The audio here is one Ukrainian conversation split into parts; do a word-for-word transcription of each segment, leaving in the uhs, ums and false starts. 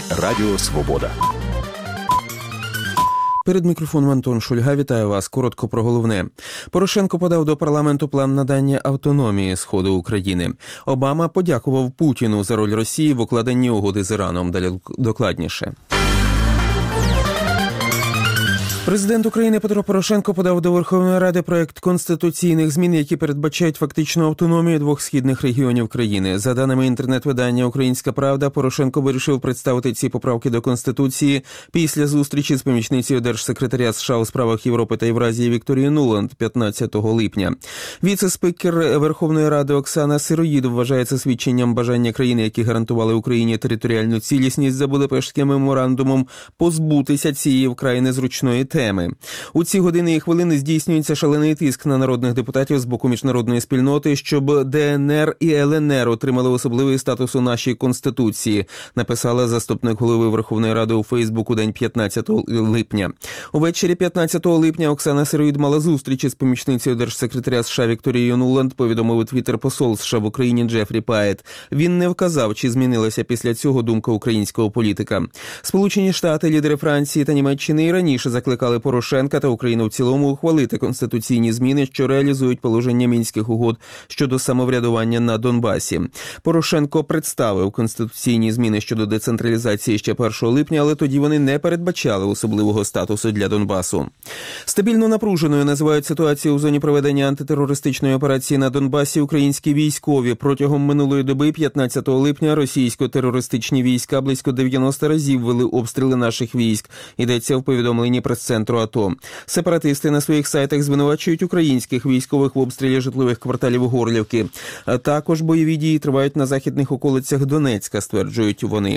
Радіо Свобода. Перед мікрофоном Антон Шульга. Вітаю вас. Коротко про головне. Порошенко подав до парламенту план надання автономії Сходу України. Обама подякував Путіну за роль Росії в укладенні угоди з Іраном. Далі докладніше. Президент України Петро Порошенко подав до Верховної Ради проект конституційних змін, які передбачають фактичну автономію двох східних регіонів країни. За даними інтернет-видання «Українська правда», Порошенко вирішив представити ці поправки до Конституції після зустрічі з помічницею держсекретаря США у справах Європи та Євразії Вікторією Нуланд п'ятнадцятого липня. Віце-спікер Верховної Ради Оксана Сироїд вважає це свідченням бажання країн, які гарантували Україні територіальну цілісність за Будапештським меморандумом, позбутися цієї вкрай незручної теми. У ці години і хвилини здійснюється шалений тиск на народних депутатів з боку міжнародної спільноти, щоб ДНР і ЛНР отримали особливий статус у нашій Конституції, написала заступник голови Верховної Ради у Фейсбук у день п'ятнадцятого липня. Увечері п'ятнадцятого липня Оксана Сироїд мала зустріч із помічницею держсекретаря США Вікторією Нуланд, повідомив у Твіттер посол США в Україні Джефрі Паєт. Він не вказав, чи змінилася після цього думка українського політика. Сполучені Штати, лідери Франції та Німеччини і раніше закликали Порошенка та Україну в цілому ухвалити конституційні зміни, що реалізують положення Мінських угод щодо самоврядування на Донбасі. Порошенко представив конституційні зміни щодо децентралізації ще першого липня, але тоді вони не передбачали особливого статусу для Донбасу. Стабільно напруженою називають ситуацію у зоні проведення антитерористичної операції на Донбасі українські військові. Протягом минулої доби, п'ятнадцятого липня, російсько-терористичні війська близько дев'яносто разів вели обстріли наших військ. Йдеться в повідомленні прес-центру АТО. Сепаратисти на своїх сайтах звинувачують українських військових в обстрілі житлових кварталів Горлівки. А також бойові дії тривають на західних околицях Донецька, стверджують вони.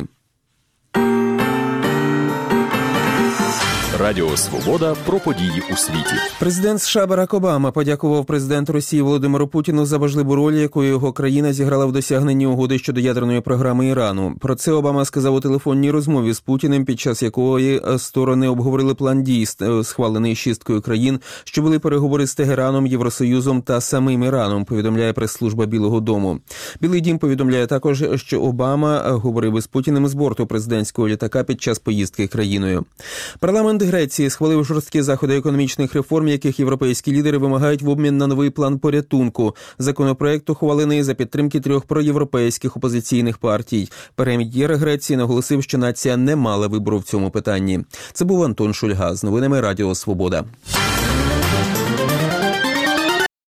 Радіо Свобода про події у світі. Президент США Барак Обама подякував президенту Росії Володимиру Путіну за важливу роль, яку його країна зіграла в досягненні угоди щодо ядерної програми Ірану. Про це Обама сказав у телефонній розмові з Путіним, під час якої сторони обговорили план дій, схвалений шісткою країн, що вели переговори з Тегераном, Євросоюзом та самим Іраном, повідомляє прес-служба Білого дому. Білий дім повідомляє також, що Обама говорив із Путіним з борту президентського літака під час поїздки країною. Парламент Греції схвалив жорсткі заходи економічних реформ, яких європейські лідери вимагають в обмін на новий план порятунку. Законопроект ухвалений за підтримки трьох проєвропейських опозиційних партій. Прем'єр Греції наголосив, що нація не мала вибору в цьому питанні. Це був Антон Шульга з новинами Радіо Свобода.